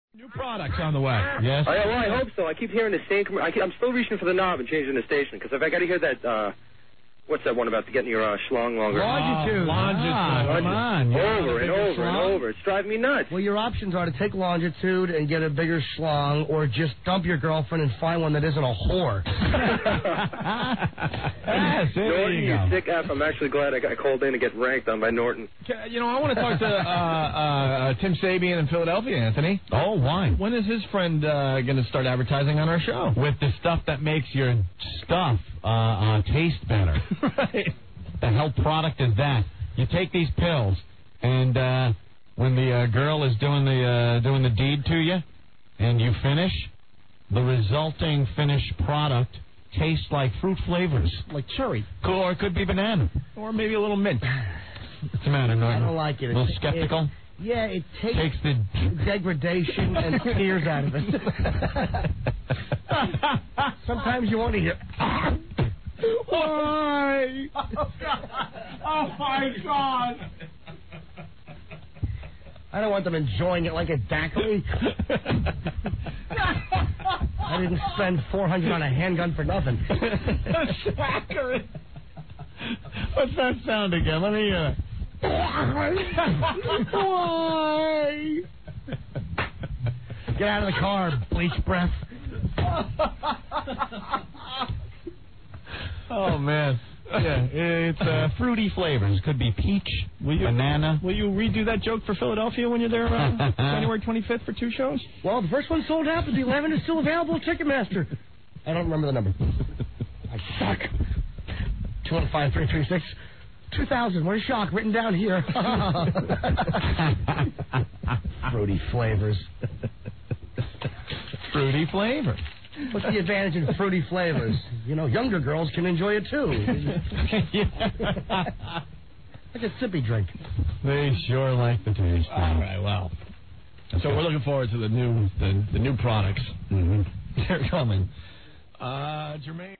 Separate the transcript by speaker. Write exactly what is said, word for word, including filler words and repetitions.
Speaker 1: New products on the way. Yes.
Speaker 2: Oh, yeah, well, I hope so. I keep hearing the same. Com- I keep, I'm still reaching for the knob and changing the station because if I got to hear that, uh, what's that one about getting your uh, schlong longer?
Speaker 3: Longitude.
Speaker 1: Oh, longitude.
Speaker 3: Ah,
Speaker 1: come on.
Speaker 2: Over and over and over. It's driving me nuts.
Speaker 3: Well, your options are to take longitude and get a bigger schlong, or just dump your girlfriend and find one that isn't a whore.
Speaker 1: Yes, there
Speaker 2: Norton,
Speaker 1: you
Speaker 2: you
Speaker 1: go.
Speaker 2: sick F. I'm actually glad I got called in to get ranked on by Norton.
Speaker 1: You know, I want to talk to uh, uh, Tim Sabian in Philadelphia, Anthony.
Speaker 4: Oh, why?
Speaker 1: When is his friend uh, going to start advertising on our show?
Speaker 4: With the stuff that makes your stuff uh, uh, taste better.
Speaker 1: Right.
Speaker 4: The hell product is that? You take these pills, and uh, when the uh, girl is doing the uh, doing the deed to you, and you finish, the resulting finished product tastes like fruit flavors.
Speaker 1: Like cherry.
Speaker 4: Cool, or it could be banana.
Speaker 1: Or maybe a little mint.
Speaker 4: What's the matter, Norton?
Speaker 3: I don't like it.
Speaker 4: A little
Speaker 3: It's-
Speaker 4: skeptical?
Speaker 3: It, yeah, it takes,
Speaker 4: Takes the...
Speaker 3: degradation and tears out of it. Sometimes you want to hear...
Speaker 1: Why? Oh, my God.
Speaker 3: I don't want them enjoying it like a daiquiri. I didn't spend four hundred dollars on a handgun for nothing.
Speaker 1: Daiquiri.
Speaker 4: What's that sound again? Let me hear it.
Speaker 3: Why? Get out of the car, bleach breath.
Speaker 4: Oh, man. Yeah, it's uh, fruity flavors. Could be peach,
Speaker 1: Will you,
Speaker 4: banana.
Speaker 1: Will you redo that joke for Philadelphia when you're there uh, January twenty-fifth for two shows?
Speaker 3: Well, the first one sold out, but the eleventh is still available at Ticketmaster. I don't remember the number. I suck. two one five, three three six, two thousand. Where's Shock? Written down here. Fruity flavors.
Speaker 4: Fruity flavor.
Speaker 3: What's the advantage in fruity flavors? You know, younger girls can enjoy it, too. Like a sippy drink.
Speaker 4: They sure like the taste.
Speaker 1: All right, well. So we're looking forward to the new the, the new products.
Speaker 4: Mm-hmm.
Speaker 1: They're coming. Uh, Jermaine.